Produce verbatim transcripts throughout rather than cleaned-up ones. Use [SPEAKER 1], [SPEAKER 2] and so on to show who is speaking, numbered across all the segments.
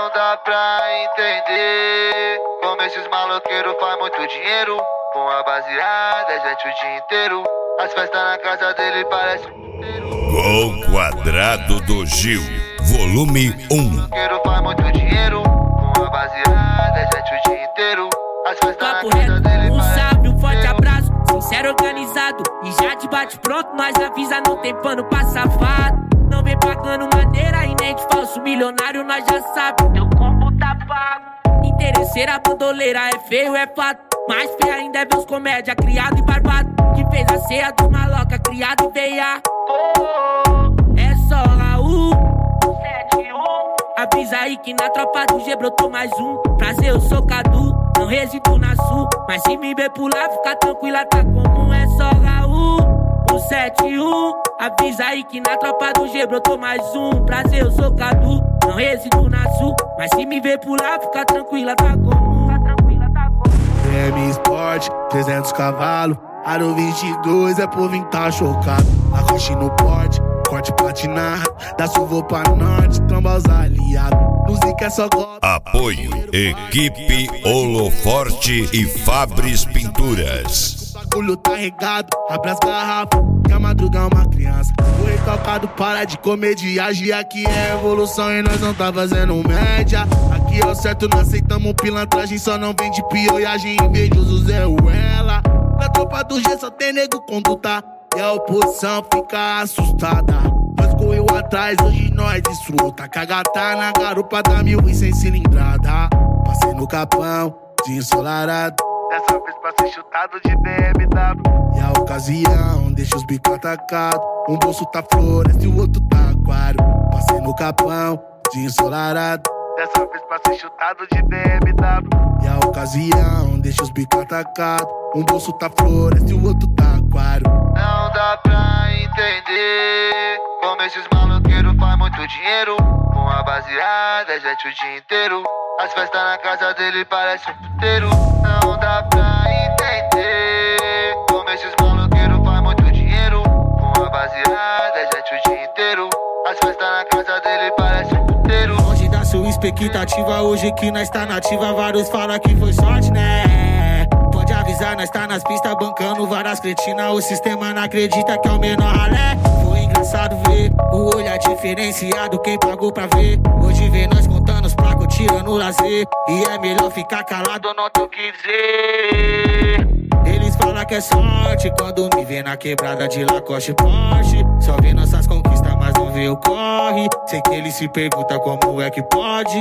[SPEAKER 1] Não dá pra entender como esses maloqueiros fazem muito dinheiro. Com a baseada, gente o dia inteiro. As festas na casa dele parecem um puteiro.
[SPEAKER 2] Gol Quadrado do Gil, volume um.
[SPEAKER 1] Maloqueiro faz muito dinheiro. Com a baseada, gente o dia inteiro. As festas
[SPEAKER 3] Papo
[SPEAKER 1] na casa
[SPEAKER 3] reto,
[SPEAKER 1] dele
[SPEAKER 3] um
[SPEAKER 1] parecem
[SPEAKER 3] salve, um
[SPEAKER 1] um
[SPEAKER 3] forte
[SPEAKER 1] puteiro.
[SPEAKER 3] abraço. Sincero, organizado e já de bate pronto. Nós avisa, não tem pano pra safado. Não vem pagando maneira e nem de falso milionário. Nós já sabe, teu combo tá pago. Interesseira, bandoleira, é feio, é fato. Mais feio ainda é ver os comédia criado e barbado. Que fez a ceia dos maloca, criado e veia. É só Raul sete um. Avisa aí que na tropa do G brotou mais um. Prazer, eu sou Cadu, não resido na sul. Mas se me ver pular, fica tranquila, tá comum. É só Raul sete um. Avisa aí que na tropa do G brotou mais um. Prazer, eu sou Cadu, não resido na sul. Mas se me ver pular, fica tranquila, tá comum. Tá tranquila, tá comum.
[SPEAKER 4] D M Sport, trezentos cavalos. Aro vinte e dois é por vim tá chocado. Lacoste no porte, corte platinado. Da chuva pra norte, tromba os aliados. Música é só golpe.
[SPEAKER 2] Apoio Equipe Holoforte e Fabris Pinturas.
[SPEAKER 4] O bagulho tá regado, abre as garrafas. Que a madruga é uma criança. O recalcado para de comer de agir. Aqui é evolução e nós não tá fazendo média. Aqui é o certo, não aceitamos pilantragem. Só não vende pioiagem, invejosos é o ela. Na tropa do G só tem nego conduta. E a oposição fica assustada. Nós correu atrás, hoje nós desfruta. Cagata na garupa da mil e sem cilindrada. Passei no capão, de ensolarado. Dessa vez pra ser chutado de B M W. E a ocasião deixa os bicos atacados. Um bolso tá floresta e o outro tá aquário. Passei no capão, de ensolarado. Dessa vez pra ser chutado de B M W. E a ocasião deixa os bicos atacados. Um bolso tá floresta e o outro tá aquário.
[SPEAKER 1] Não dá pra entender como esses maloqueiros fazem muito dinheiro. Com a baseada, gente o dia inteiro. As festas na casa dele parecem um puteiro. Não dá pra entender como esses maloqueiros fazem muito dinheiro. Com a baseada, gente o dia inteiro. As festas na casa dele parecem um puteiro.
[SPEAKER 5] Longe da sua expectativa, hoje que nós tá nativa. Vários falam que foi sorte, né? Pode avisar, nós tá nas pistas bancando várias cretinas. O sistema não acredita que é o menor ralé. Foi engraçado ver o olhar diferenciado, quem pagou pra ver. Hoje vê nós contando os placos, tirando o lazer. E é melhor ficar calado, eu não tenho o que dizer. Eles falam que é sorte quando me vê na quebrada de Lacoste Porsche. Só vê nossas conquistas, mas não vê o corre. Sei que eles se perguntam como é que pode.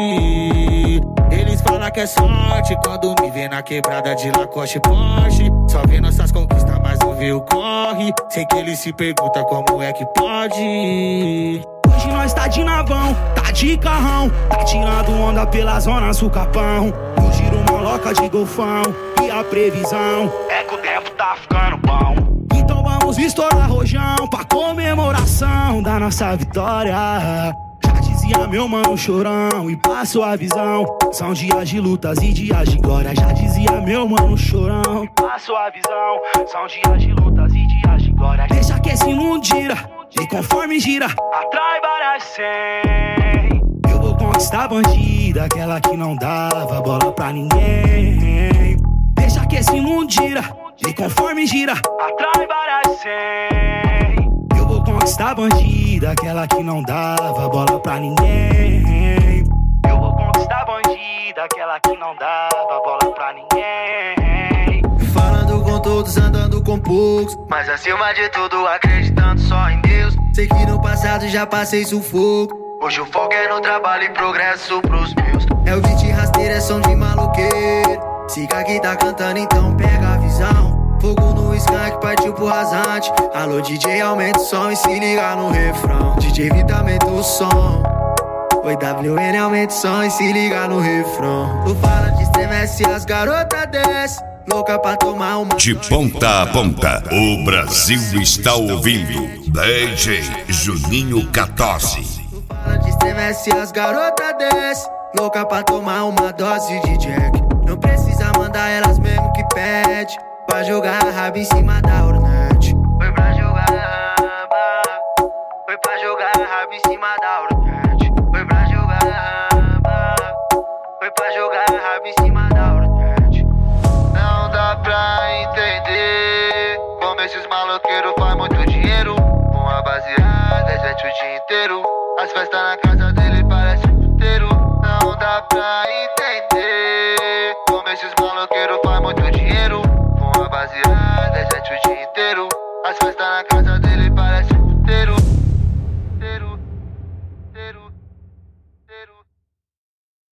[SPEAKER 5] Eles falam que é sorte quando me vê na quebrada de Lacoste Porsche. Só vê nossas conquistas, mas não vê o corre. Sei que eles se perguntam como é que pode. Hoje nós tá de navão, tá de carrão. Tá tirando onda pela zona sul Capão. No giro maloca de golfão. E a previsão é que o tempo tá ficando bom. Então vamos estourar rojão pra comemoração da nossa vitória. Já dizia meu mano Chorão e passou a visão. São dias de lutas e dias de glória. Já dizia meu mano Chorão, passou a visão. São dias de lutas e dias de glória. Deixa que esse mundo gira, e conforme gira, atrai várias cem. Eu vou conquistar a bandida, aquela que não dava bola pra ninguém. Deixa que esse mundo gira, e conforme gira, atrai várias cem. Eu vou conquistar a bandida, aquela que não dava bola pra ninguém. Eu vou conquistar a bandida, aquela que não dava bola pra ninguém.
[SPEAKER 1] Falando com todos, andando com poucos, mas acima de tudo acreditando só em Deus. Sei que no passado já passei sufoco. Hoje o foco é no trabalho e progresso pros meus. É o beat rasteiro, é som de maloqueiro. Siga que tá cantando, então pega a visão. Fogo no skunk, partiu pro rasante. Alô D J, aumenta o som e se liga no refrão. D J Vita, aumenta o som. Oi W N, aumenta o som e se liga no refrão. Tu fala de estremece, as garotas desce. Louca pra tomar uma.
[SPEAKER 2] De ponta a ponta, o Brasil está ouvindo D J Juninho quatorze.
[SPEAKER 1] Tu fala de estremece, as garotas desce. Louca pra tomar uma dose de Jack. Não precisa mandar elas mesmo que pede. Pra jogar a raba em cima da Hornet. Foi pra jogar raba. Foi pra jogar a raba em cima da Hornet. Foi pra jogar raba. dá pra entender como esses maloqueiros faz muito dinheiro. Com a baseada, sete o dia inteiro. As festas na casa dele